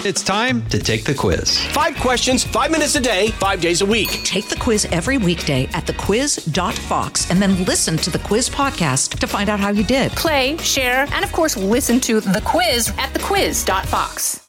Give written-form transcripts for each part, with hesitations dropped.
It's time to take the quiz. 5 questions, 5 minutes a day, 5 days a week. Take the quiz every weekday at thequiz.fox and then listen to the quiz podcast to find out how you did. Play, share, and of course, listen to The Quiz at thequiz.fox.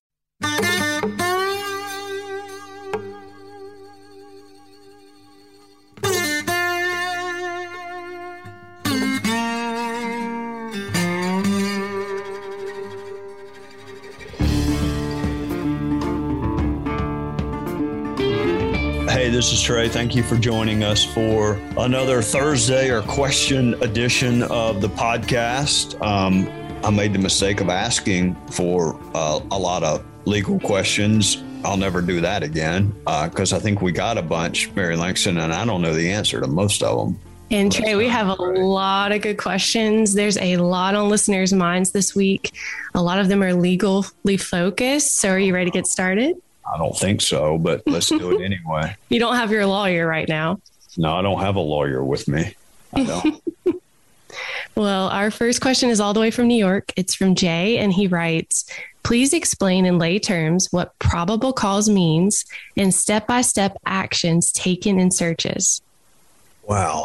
Hey, this is Trey. Thank you for joining us for another Thursday or question edition of the podcast. I made the mistake of asking for a lot of legal questions. I'll never do that again because I think we got a bunch, Mary Langston, and I don't know the answer to most of them. And Trey, we have a lot of good questions. There's a lot on listeners' minds this week. A lot of them are legally focused. So are you ready to get started? I don't think so, but let's do it anyway. You don't have your lawyer right now. No, I don't have a lawyer with me. I don't. Well, our first question is all the way from New York. It's from Jay, and he writes, please explain in lay terms what probable cause means and step-by-step actions taken in searches. Wow.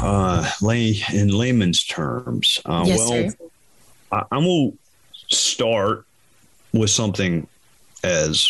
In layman's terms. Yes, sir. I'm going to start with something as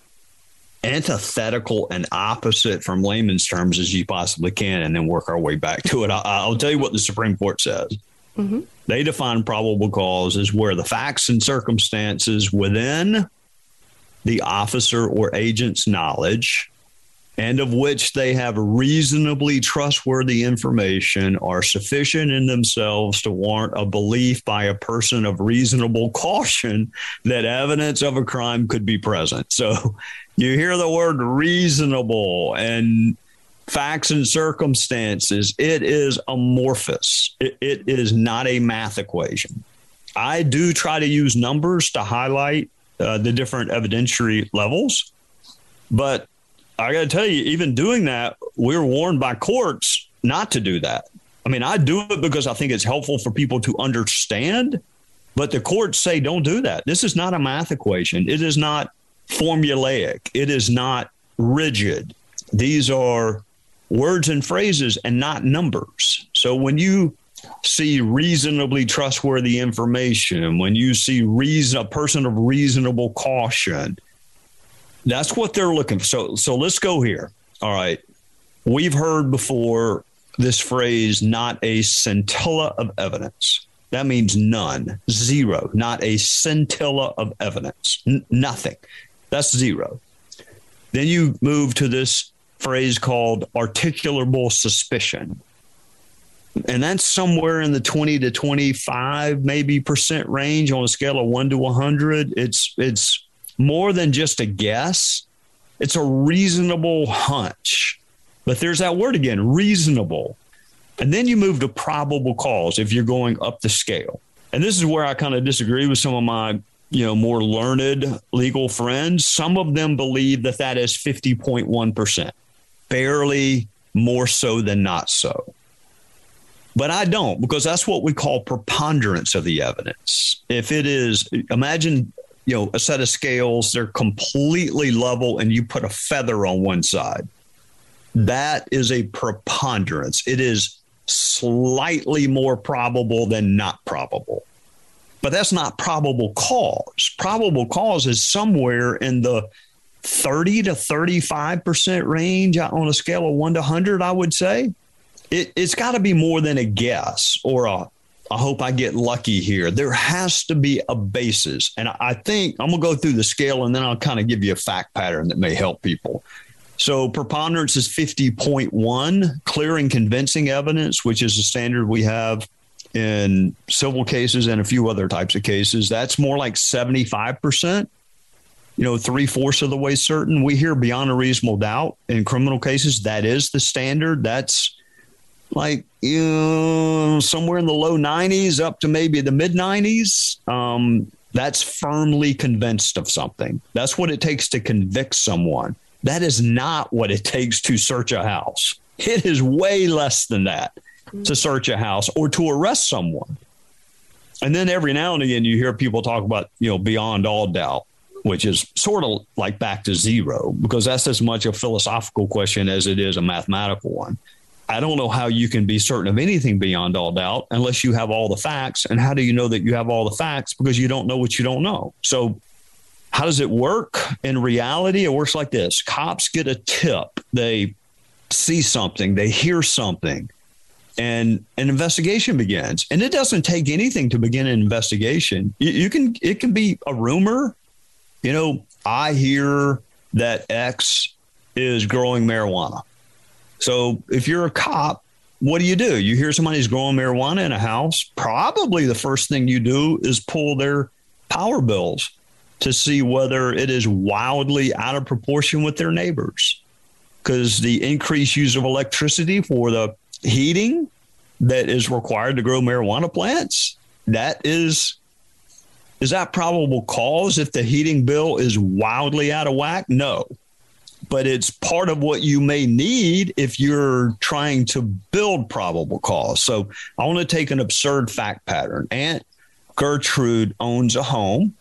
antithetical and opposite from layman's terms as you possibly can, and then work our way back to it. I'll tell you what the Supreme Court says. Mm-hmm. They define probable cause as where the facts and circumstances within the officer or agent's knowledge and of which they have reasonably trustworthy information are sufficient in themselves to warrant a belief by a person of reasonable caution that evidence of a crime could be present. So you hear the word reasonable and facts and circumstances. It is amorphous. It is not a math equation. I do try to use numbers to highlight the different evidentiary levels, but I got to tell you, even doing that, we're warned by courts not to do that. I mean, I do it because I think it's helpful for people to understand, but the courts say don't do that. This is not a math equation. It is not formulaic. It is not rigid. These are words and phrases and not numbers. So when you see reasonably trustworthy information, when you see a person of reasonable caution, that's what they're looking for. So let's go here. All right. We've heard before this phrase, not a scintilla of evidence. That means none, zero, not a scintilla of evidence, nothing. That's zero. Then you move to this phrase called articulable suspicion. And that's somewhere in the 20 to 25 maybe percent range on a scale of 1 to 100. It's more than just a guess. It's a reasonable hunch. But there's that word again, reasonable. And then you move to probable cause if you're going up the scale. And this is where I kind of disagree with some of my, more learned legal friends. Some of them believe that is 50.1%, barely more so than not so. But I don't, because that's what we call preponderance of the evidence. If it is, imagine a set of scales, they're completely level and you put a feather on one side. That is a preponderance. It is slightly more probable than not probable. But that's not probable cause. Probable cause is somewhere in the 30 to 35% range on a scale of 1 to 100, I would say. It's got to be more than a guess or I hope I get lucky here. There has to be a basis. And I think I'm going to go through the scale and then I'll kind of give you a fact pattern that may help people. So preponderance is 50.1, clear and convincing evidence, which is a standard we have in civil cases and a few other types of cases. That's more like 75%, 3/4 of the way certain. We hear beyond a reasonable doubt in criminal cases. That is the standard. That's like somewhere in the low 90s up to maybe the mid 90s. That's firmly convinced of something. That's what it takes to convict someone. That is not what it takes to search a house. It is way less than that to search a house or to arrest someone. And then every now and again, you hear people talk about, beyond all doubt. which is sort of like back to zero, because that's as much a philosophical question as it is a mathematical one. I don't know how you can be certain of anything beyond all doubt unless you have all the facts. And how do you know that you have all the facts? Because you don't know what you don't know. So how does it work? In reality, it works like this. Cops get a tip. They see something. They hear something. And an investigation begins. And it doesn't take anything to begin an investigation. It can be a rumor. You know, I hear that X is growing marijuana. So if you're a cop, what do? You hear somebody's growing marijuana in a house. Probably the first thing you do is pull their power bills to see whether it is wildly out of proportion with their neighbors. Because the increased use of electricity for the heating that is required to grow marijuana plants, is that probable cause if the heating bill is wildly out of whack? No. But it's part of what you may need if you're trying to build probable cause. So I want to take an absurd fact pattern. Aunt Gertrude owns a home.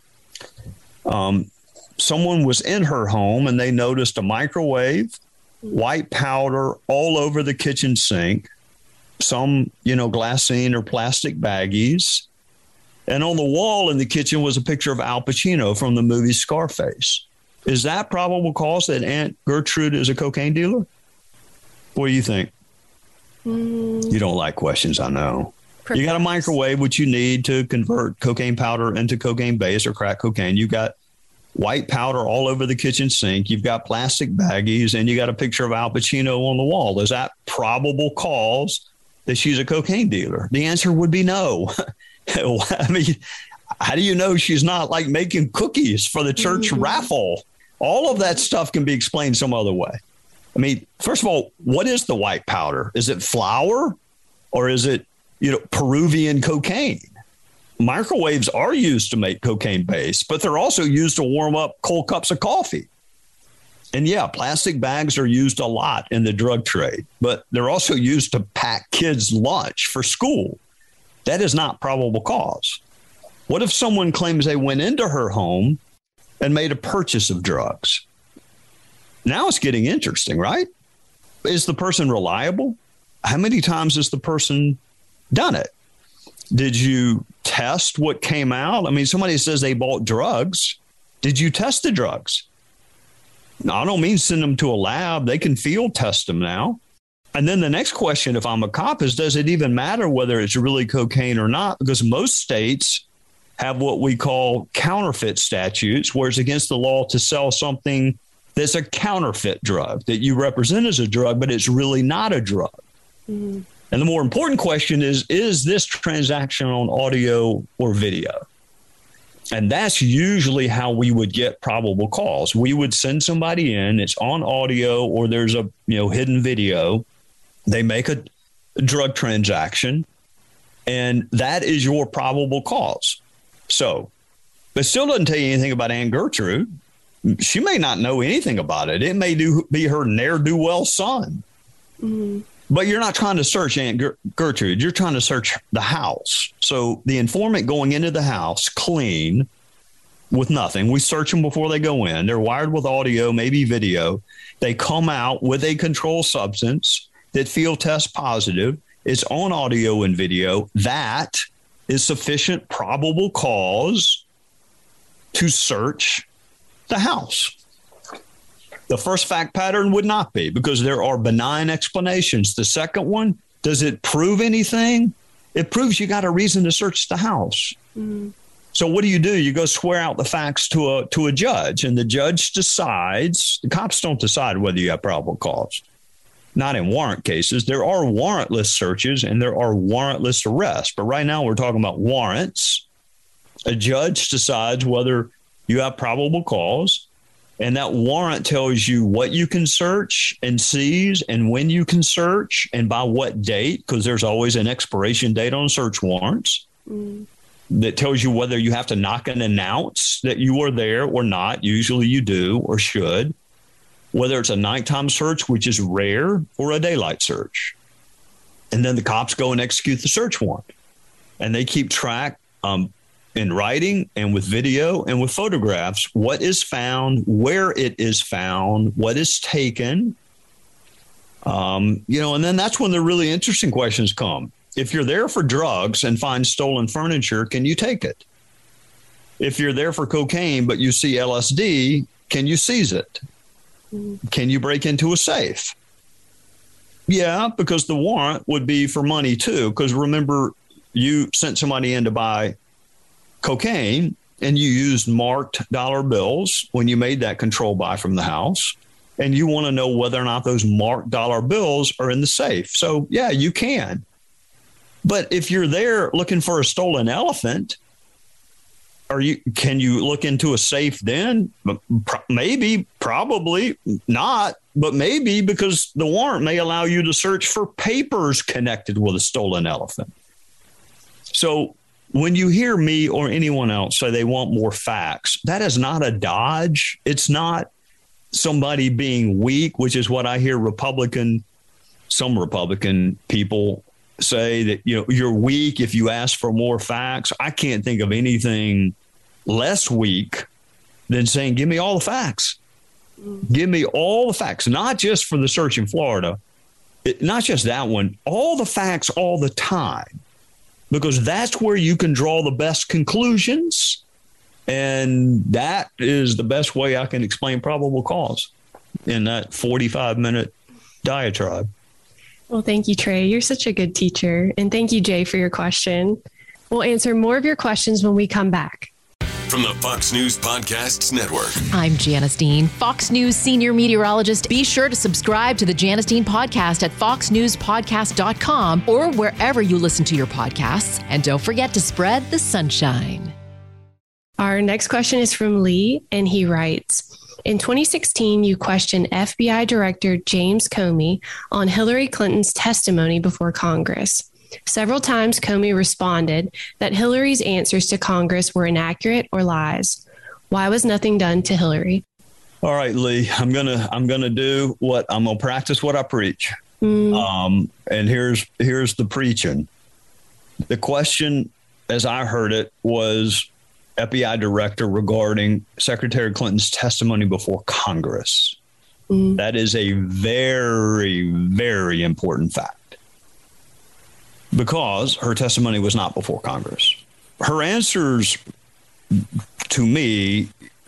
Someone was in her home and they noticed a microwave, white powder all over the kitchen sink, some, glassine or plastic baggies. And on the wall in the kitchen was a picture of Al Pacino from the movie Scarface. Is that probable cause that Aunt Gertrude is a cocaine dealer? What do you think? You don't like questions, I know. Perhaps. You got a microwave, which you need to convert cocaine powder into cocaine base or crack cocaine. You got white powder all over the kitchen sink. You've got plastic baggies, and you got a picture of Al Pacino on the wall. Is that probable cause that she's a cocaine dealer? The answer would be no. I mean, how do you know she's not like making cookies for the church raffle? All of that stuff can be explained some other way. I mean, first of all, what is the white powder? Is it flour or is it, Peruvian cocaine? Microwaves are used to make cocaine base, but they're also used to warm up cold cups of coffee. And yeah, plastic bags are used a lot in the drug trade, but they're also used to pack kids' lunch for school. That is not probable cause. What if someone claims they went into her home and made a purchase of drugs? Now it's getting interesting, right? Is the person reliable? How many times has the person done it? Did you test what came out? I mean, somebody says they bought drugs. Did you test the drugs? No, I don't mean send them to a lab. They can field test them now. And then the next question, if I'm a cop, is does it even matter whether it's really cocaine or not? Because most states have what we call counterfeit statutes, where it's against the law to sell something that's a counterfeit drug that you represent as a drug, but it's really not a drug. Mm-hmm. And the more important question is this transaction on audio or video? And that's usually how we would get probable cause. We would send somebody in, it's on audio or there's a hidden video. They make a drug transaction, and that is your probable cause. So, but still doesn't tell you anything about Aunt Gertrude. She may not know anything about it. It may be her ne'er-do-well son. Mm-hmm. But you're not trying to search Aunt Gertrude. You're trying to search the house. So the informant going into the house clean with nothing. We search them before they go in. They're wired with audio, maybe video. They come out with a controlled substance that field tests positive. It's on audio and video. That is sufficient probable cause to search the house. The first fact pattern would not be, because there are benign explanations. The second one, does it prove anything? It proves you got a reason to search the house. Mm-hmm. So what do? You go swear out the facts to a judge, and the judge decides. The cops don't decide whether you have probable cause. Not in warrant cases. There are warrantless searches and there are warrantless arrests. But right now we're talking about warrants. A judge decides whether you have probable cause. And that warrant tells you what you can search and seize and when you can search and by what date, because there's always an expiration date on search warrants that tells you whether you have to knock and announce that you are there or not. Usually you do or should. Whether it's a nighttime search, which is rare, or a daylight search. And then the cops go and execute the search warrant. And they keep track. in writing and with video and with photographs what is found, where it is found, what is taken. And then that's when the really interesting questions come. If you're there for drugs and find stolen furniture, can you take it? If you're there for cocaine, but you see LSD, can you seize it? Can you break into a safe? Yeah, because the warrant would be for money too. Because remember, you sent somebody in to buy cocaine and you used marked dollar bills when you made that control buy from the house. And you want to know whether or not those marked dollar bills are in the safe. So, yeah, you can. But if you're there looking for a stolen elephant, can you look into a safe then? Maybe, probably not, but maybe, because the warrant may allow you to search for papers connected with a stolen elephant. So when you hear me or anyone else say they want more facts, that is not a dodge. It's not somebody being weak, which is what I hear some Republican people say, that you're weak if you ask for more facts. I can't think of anything less weak than saying, give me all the facts. Give me all the facts, not just for the search in Florida, not just that one, all the facts all the time, because that's where you can draw the best conclusions. And that is the best way I can explain probable cause in that 45-minute diatribe. Well, thank you, Trey. You're such a good teacher. And thank you, Jay, for your question. We'll answer more of your questions when we come back. From the Fox News Podcasts Network. I'm Janice Dean, Fox News senior meteorologist. Be sure to subscribe to the Janice Dean podcast at foxnewspodcast.com or wherever you listen to your podcasts. And don't forget to spread the sunshine. Our next question is from Lee, and he writes, in 2016, you questioned FBI Director James Comey on Hillary Clinton's testimony before Congress. Several times, Comey responded that Hillary's answers to Congress were inaccurate or lies. Why was nothing done to Hillary? All right, Lee, I'm gonna practice what I preach. And here's the preaching. The question, as I heard it, was FBI director regarding Secretary Clinton's testimony before Congress. That is a very, very important fact, because her testimony was not before Congress. Her answers to me,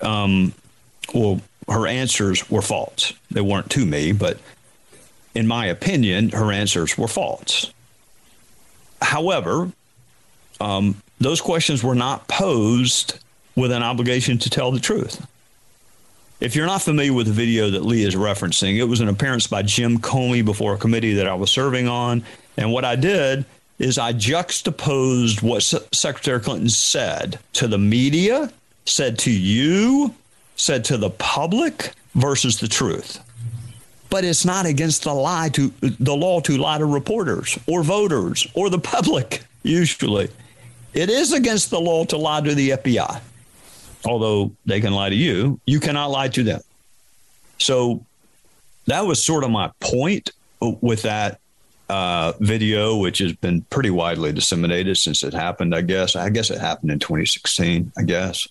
her answers were false. They weren't to me, but in my opinion, her answers were false. However, those questions were not posed with an obligation to tell the truth. If you're not familiar with the video that Lee is referencing, it was an appearance by Jim Comey before a committee that I was serving on. And what I did is I juxtaposed what Secretary Clinton said to the media, said to you, said to the public versus the truth. But it's not against the law to lie to reporters or voters or the public, usually. It is against the law to lie to the FBI. Although they can lie to you, you cannot lie to them. So that was sort of my point with that video, which has been pretty widely disseminated since it happened, I guess. I guess it happened in 2016, I guess.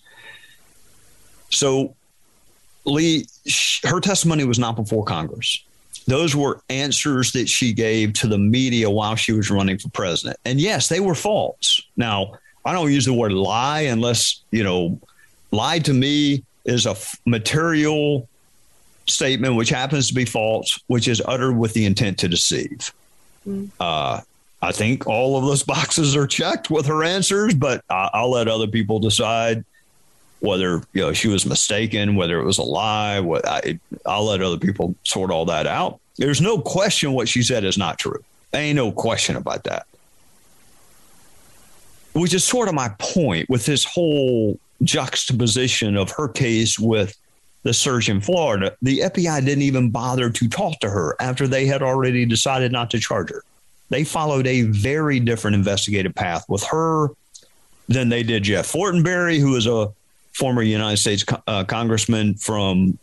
So Lee, her testimony was not before Congress. Those were answers that she gave to the media while she was running for president. And yes, they were false. Now, I don't use the word lie unless, lie to me is a material statement which happens to be false, which is uttered with the intent to deceive. I think all of those boxes are checked with her answers, but I'll let other people decide whether she was mistaken, whether it was a lie. I'll let other people sort all that out. There's no question what she said is not true. There ain't no question about that. Which is sort of my point with this whole juxtaposition of her case with the search in Florida. The FBI didn't even bother to talk to her after they had already decided not to charge her. They followed a very different investigative path with her than they did Jeff Fortenberry, who is a former United States congressman from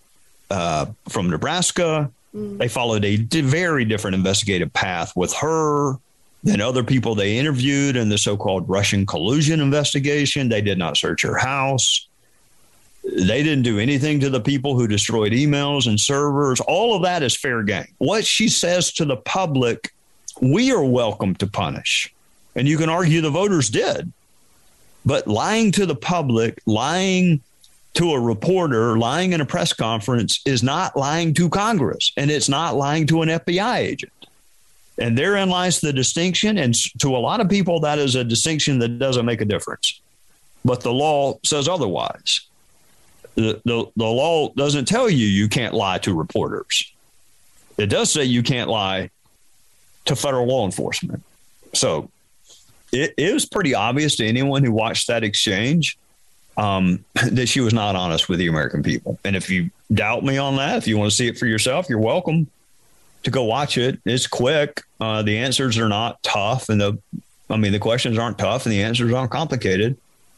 Nebraska. They followed a very different investigative path with her than other people they interviewed in the so-called Russian collusion investigation. They did not search her house. They didn't do anything to the people who destroyed emails and servers. All of that is fair game. What she says to the public, we are welcome to punish. And you can argue the voters did. But lying to the public, lying to a reporter, lying in a press conference is not lying to Congress, and it's not lying to an FBI agent. And therein lies the distinction. And to a lot of people, that is a distinction that doesn't make a difference. But the law says otherwise. The law doesn't tell you can't lie to reporters. It does say you can't lie to federal law enforcement. So it was pretty obvious to anyone who watched that exchange that she was not honest with the American people. And if you doubt me on that, if you want to see it for yourself, you're welcome to go watch it. It's quick. The answers are not tough. And the questions aren't tough and the answers aren't complicated.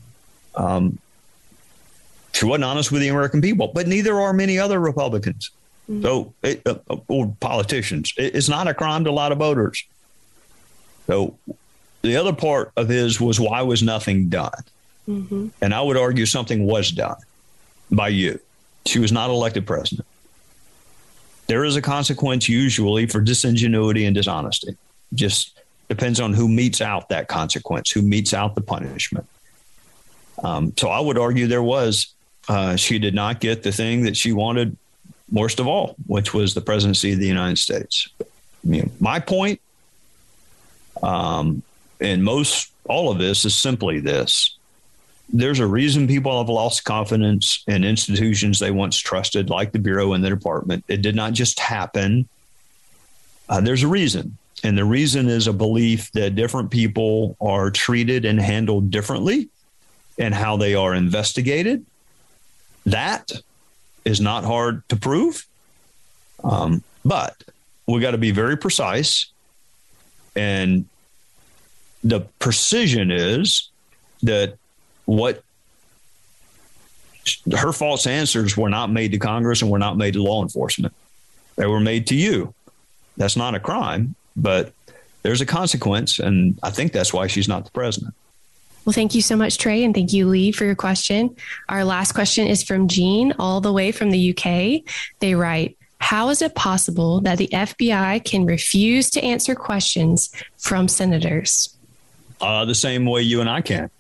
She wasn't honest with the American people, but neither are many other Republicans. So, or politicians. It's not a crime to lie to voters. So the other part of his was, why was nothing done? Mm-hmm. And I would argue something was done by you. She was not elected president. There is a consequence usually for disingenuity and dishonesty. Just depends on who metes out that consequence, who metes out the punishment. So I would argue there was. She did not get the thing that she wanted worst of all, which was the presidency of the United States. My point, and all of this is simply this. There's a reason people have lost confidence in institutions they once trusted, like the Bureau and the Department. It did not just happen. There's a reason. And the reason is a belief that different people are treated and handled differently and how they are investigated. That is not hard to prove. But we got to be very precise. And the precision is that what her false answers were not made to Congress and were not made to law enforcement. They were made to you. That's not a crime, but there's a consequence. And I think that's why she's not the president. Well, thank you so much, Trey. And thank you, Lee, for your question. Our last question is from Jean, all the way from the UK. They write, how is it possible that the FBI can refuse to answer questions from senators? The same way you and I can.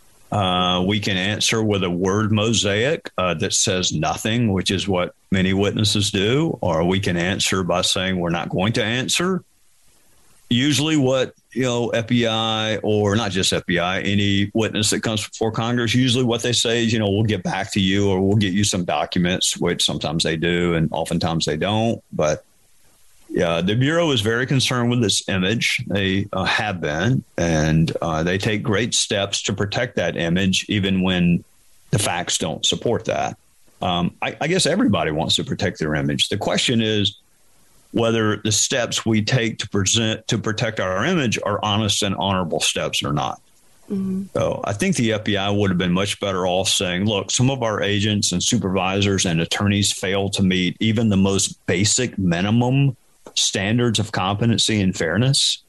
We can answer with a word mosaic that says nothing, which is what many witnesses do, or we can answer by saying we're not going to answer. Usually what, FBI, or not just FBI, any witness that comes before Congress, usually what they say is, we'll get back to you or we'll get you some documents, which sometimes they do and oftentimes they don't. But yeah, the Bureau is very concerned with this image. They have been, and they take great steps to protect that image, even when the facts don't support that. I guess everybody wants to protect their image. The question is whether the steps we take to protect our image are honest and honorable steps or not. Mm-hmm. So I think the FBI would have been much better off saying, look, some of our agents and supervisors and attorneys fail to meet even the most basic minimum standards of competency and fairness.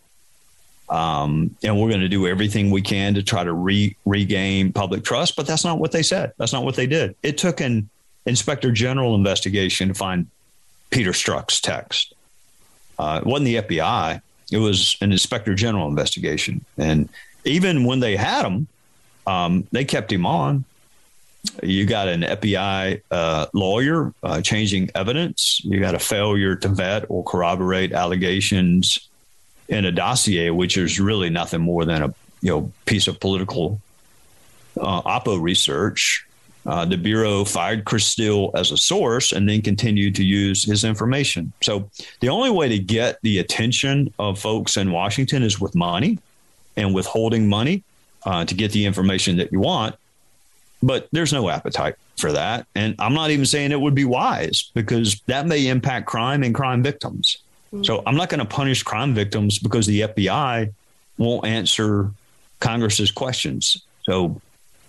And we're going to do everything we can to try to regain public trust. But that's not what they said. That's not what they did. It took an inspector general investigation to find Peter Strzok's text. It wasn't the FBI. It was an inspector general investigation. And even when they had him, they kept him on. You got an FBI lawyer changing evidence. You got a failure to vet or corroborate allegations in a dossier, which is really nothing more than a piece of political oppo research. The Bureau fired Chris Steele as a source and then continued to use his information. So the only way to get the attention of folks in Washington is with money and withholding money to get the information that you want. But there's no appetite for that. And I'm not even saying it would be wise, because that may impact crime and crime victims. Mm-hmm. So I'm not going to punish crime victims because the FBI won't answer Congress's questions. So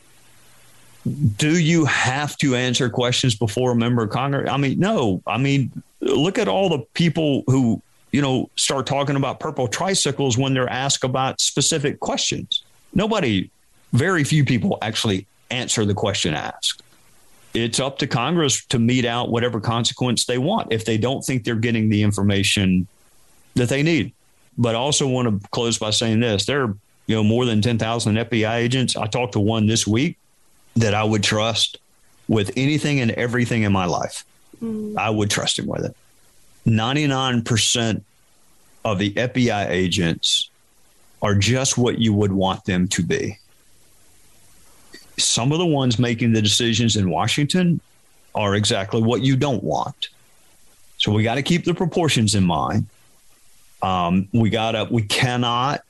do you have to answer questions before a member of Congress? I mean, no. I mean, look at all the people who start talking about purple tricycles when they're asked about specific questions. Very few people actually answer the question asked. It's up to Congress to mete out whatever consequence they want if they don't think they're getting the information that they need. But I also want to close by saying this. There are, more than 10,000 FBI agents. I talked to one this week that I would trust with anything and everything in my life. I would trust him with it. 99% of the FBI agents are just what you would want them to be. Some of the ones making the decisions in Washington are exactly what you don't want. So we got to keep the proportions in mind. We cannot,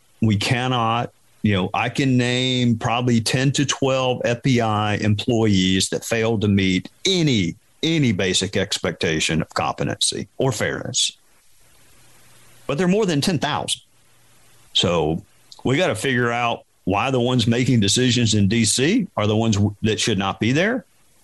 I can name probably 10 to 12 FBI employees that failed to meet any basic expectation of competency or fairness. But there are more than 10,000. So we got to figure out why the ones making decisions in D.C. are the ones that should not be there,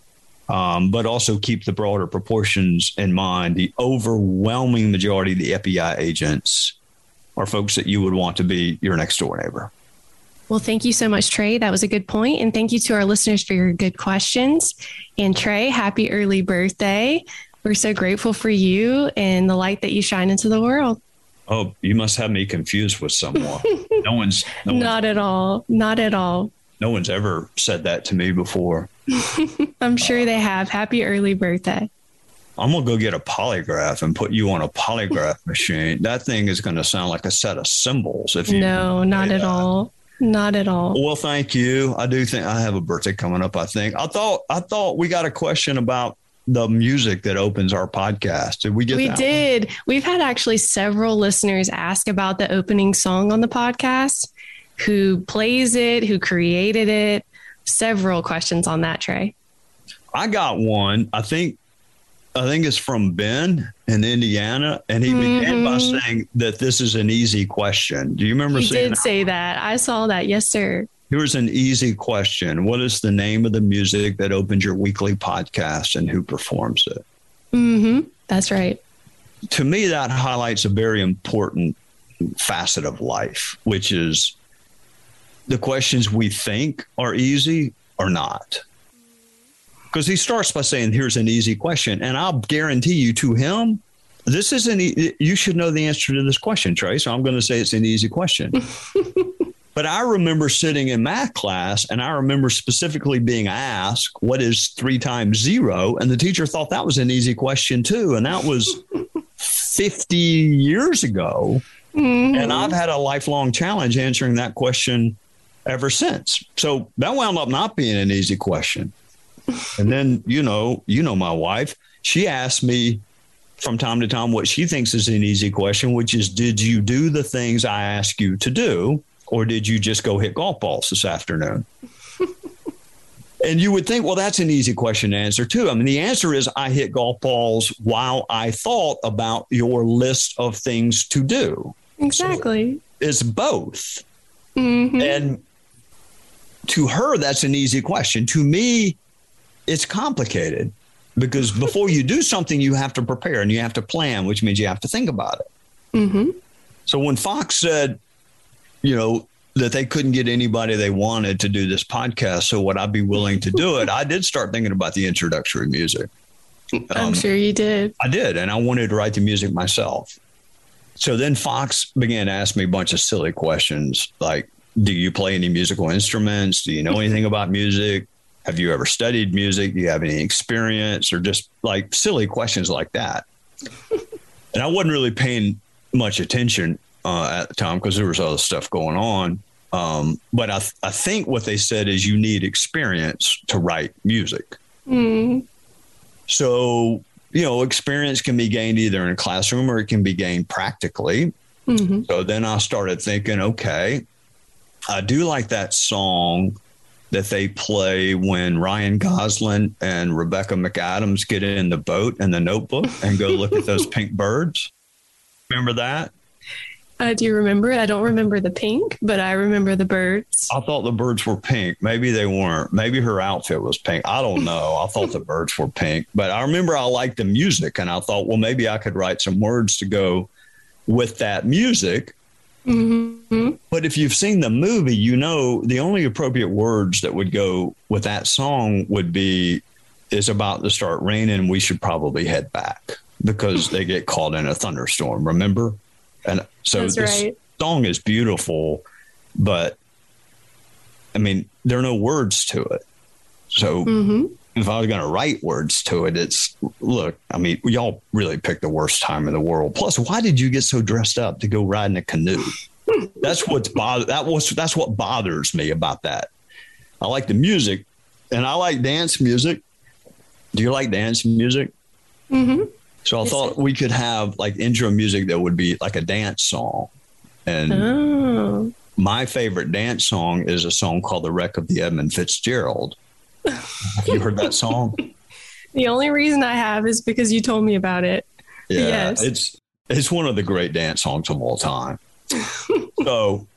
but also keep the broader proportions in mind. The overwhelming majority of the FBI agents are folks that you would want to be your next door neighbor. Well, thank you so much, Trey. That was a good point. And thank you to our listeners for your good questions. And Trey, happy early birthday. We're so grateful for you and the light that you shine into the world. Oh, you must have me confused with someone. No one's Not at all. Not at all. No one's ever said that to me before. I'm sure they have. Happy early birthday. I'm going to go get a polygraph and put you on a polygraph machine. That thing is going to sound like a set of symbols. No, not at all. Not at all. Well, thank you. I do think I have a birthday coming up, I think. I thought we got a question about the music that opens our podcast. Did we get that? We did. We've had actually several listeners ask about the opening song on the podcast, who plays it, who created it. Several questions on that, Trey. I got one. I think it's from Ben in Indiana, and he began by saying that this is an easy question. Do you remember saying that? He did say that. I saw that. Yes, sir. Here's an easy question. What is the name of the music that opens your weekly podcast and who performs it? That's right. To me, that highlights a very important facet of life, which is the questions we think are easy or not. Because he starts by saying, here's an easy question. And I'll guarantee you to him, this isn't, you should know the answer to this question, Trey. So I'm going to say it's an easy question. But I remember sitting in math class, and I remember specifically being asked, what is 3 times 0? And the teacher thought that was an easy question, too. And that was 50 years ago. And I've had a lifelong challenge answering that question ever since. So that wound up not being an easy question. And then, you know my wife, she asked me from time to time what she thinks is an easy question, which is, did you do the things I asked you to do? Or did you just go hit golf balls this afternoon? And you would think, well, that's an easy question to answer, too. I mean, the answer is I hit golf balls while I thought about your list of things to do. Exactly. So it's both. And to her, that's an easy question. To me, it's complicated because before you do something, you have to prepare and you have to plan, which means you have to think about it. So when Fox said, that they couldn't get anybody they wanted to do this podcast, so would I be willing to do it? I did start thinking about the introductory music. I'm sure you did. I did, and I wanted to write the music myself. So then Fox began to ask me a bunch of silly questions like, do you play any musical instruments? Do you know anything about music? Have you ever studied music? Do you have any experience? Or just like silly questions like that. And I wasn't really paying much attention at the time because there was other stuff going on. But I think what they said is you need experience to write music. So, experience can be gained either in a classroom or it can be gained practically. So then I started thinking, okay, I do like that song that they play when Ryan Gosling and Rebecca McAdams get in the boat and the Notebook and go look at those pink birds. Remember that? Do you remember it? I don't remember the pink, but I remember the birds. I thought the birds were pink. Maybe they weren't. Maybe her outfit was pink. I don't know. I thought the birds were pink, but I remember I liked the music and I thought, well, maybe I could write some words to go with that music. Mm-hmm. But if you've seen the movie, you know the only appropriate words that would go with that song would be, "It's about to start raining. We should probably head back," because they get caught in a thunderstorm. Remember? And so this song is beautiful, but I mean, there are no words to it. So if I was going to write words to it, look, I mean, y'all really picked the worst time in the world. Plus, why did you get so dressed up to go ride in a canoe? That's what bothers me about that. I like the music, and I like dance music. Do you like dance music? Mm-hmm. So I thought we could have like intro music that would be like a dance song. And my favorite dance song is a song called "The Wreck of the Edmund Fitzgerald." Have you heard that song? The only reason I have is because you told me about it. Yeah, yes. It's one of the great dance songs of all time. So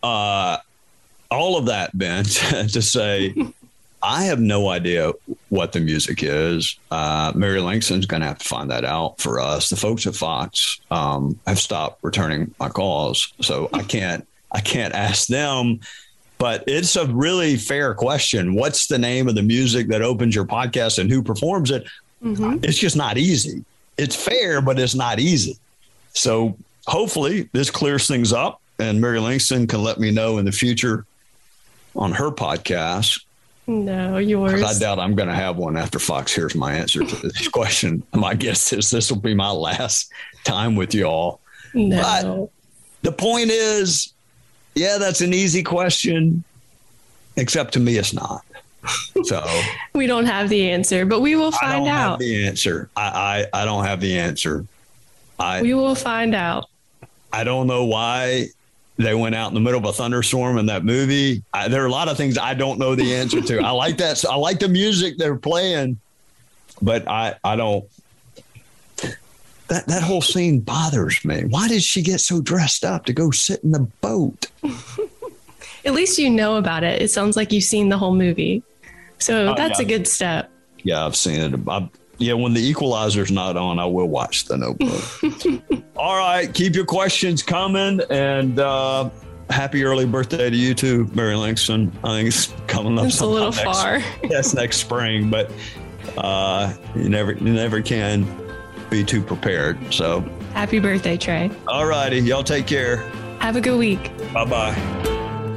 all of that, Ben, to say, I have no idea what the music is. Mary Langston's going to have to find that out for us. The folks at Fox have stopped returning my calls, so I can't ask them. But it's a really fair question. What's the name of the music that opens your podcast and who performs it? Mm-hmm. It's just not easy. It's fair, but it's not easy. So hopefully this clears things up, and Mary Langston can let me know in the future on her podcast. No, yours. I doubt I'm going to have one after Fox hears my answer to this question. My guess is this will be my last time with y'all. No. But the point is, yeah, that's an easy question, except to me it's not. So we don't have the answer, but we will find out. I don't have the answer. I don't have the answer. We will find out. I don't know why they went out in the middle of a thunderstorm in that movie. There are a lot of things I don't know the answer to. I like that. I like the music they're playing, but I don't. That whole scene bothers me. Why did she get so dressed up to go sit in the boat? At least you know about it. It sounds like you've seen the whole movie. So that's a good step. Yeah, I've seen it. When the Equalizer's not on, I will watch The Notebook. All right. Keep your questions coming. And happy early birthday to you too, Mary Langston. I think it's coming up. It's a little far. Yes, next spring. But you never can be too prepared. So happy birthday, Trey. All righty. Y'all take care. Have a good week. Bye-bye.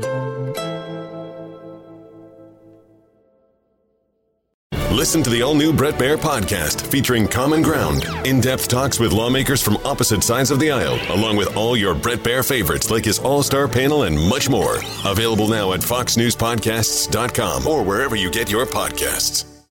Listen to the all-new Bret Baier podcast featuring Common Ground, in-depth talks with lawmakers from opposite sides of the aisle, along with all your Bret Baier favorites like his all-star panel and much more. Available now at foxnewspodcasts.com or wherever you get your podcasts.